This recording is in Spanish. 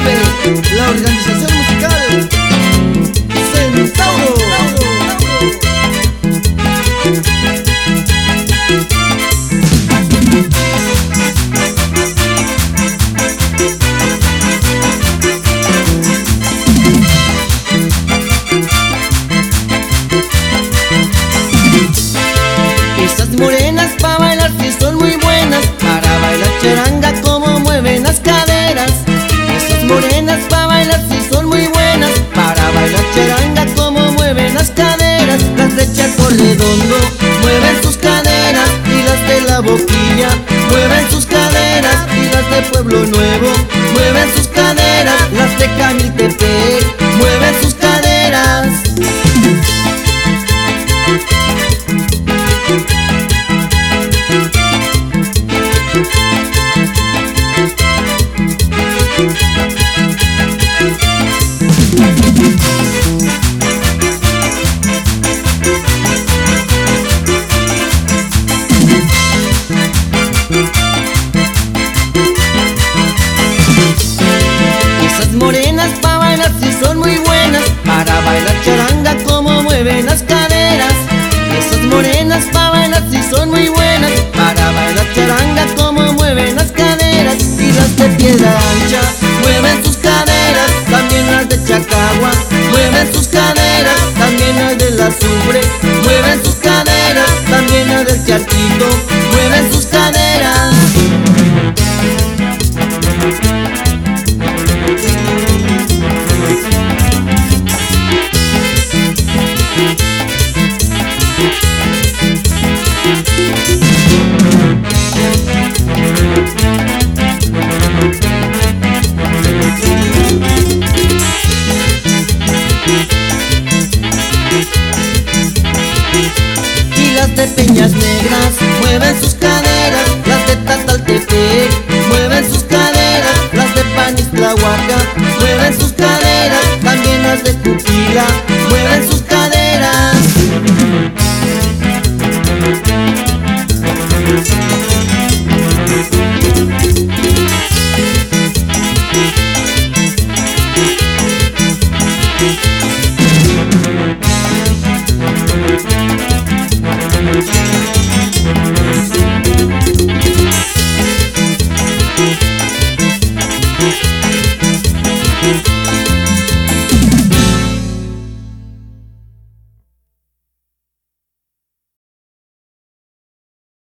Promueve la organización musical Centauro. Esas morenas pa' bailar sí son muy buenas, para bailar charanga como mueven las caderas. Esas morenas pa' bailar sí son muy buenas, para bailar charanga como mueven las caderas. Las de Charco Redondo mueven sus caderas, y las de La Boquilla mueven sus caderas, y las de Pueblo Nuevo mueven sus caderas. Las de Camiltepec mueven sus caderas. Esas morenas pa' bailar sí son muy buenas, para bailar charanga como mueven las caderas. Esas morenas pa' bailar sí son muy buenas, para bailar charanga como mueven las caderas. Y las de Piedra Ancha mueven sus caderas, también las de Chacagua mueven sus caderas, también las de La Azufre mueven sus caderas, también las del Charquito